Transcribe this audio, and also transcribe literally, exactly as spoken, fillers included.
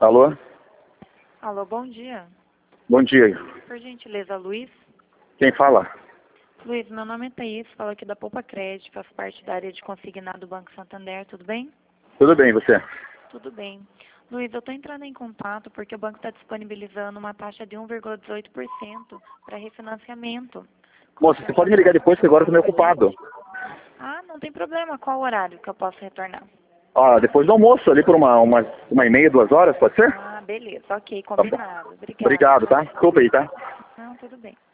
Alô? Alô, bom dia. Bom dia. Por gentileza, Luiz? Quem fala? Luiz, meu nome é Thaís, falo aqui da Poupa Crédito, faço parte da área de consignado do Banco Santander, tudo bem? Tudo bem, você? Tudo bem. Luiz, eu estou entrando em contato porque o banco está disponibilizando uma taxa de um vírgula dezoito por cento para refinanciamento. Moça, você pode me ligar depois que agora eu tô meio ocupado. Ah, não tem problema. Qual o horário que eu posso retornar? Ah, depois do almoço, ali por uma, uma, uma e meia, duas horas, pode ser? Ah, beleza. Ok, Tá bom. combinado. Obrigada. Obrigado, tá? Desculpa aí, tá? Não, tudo bem.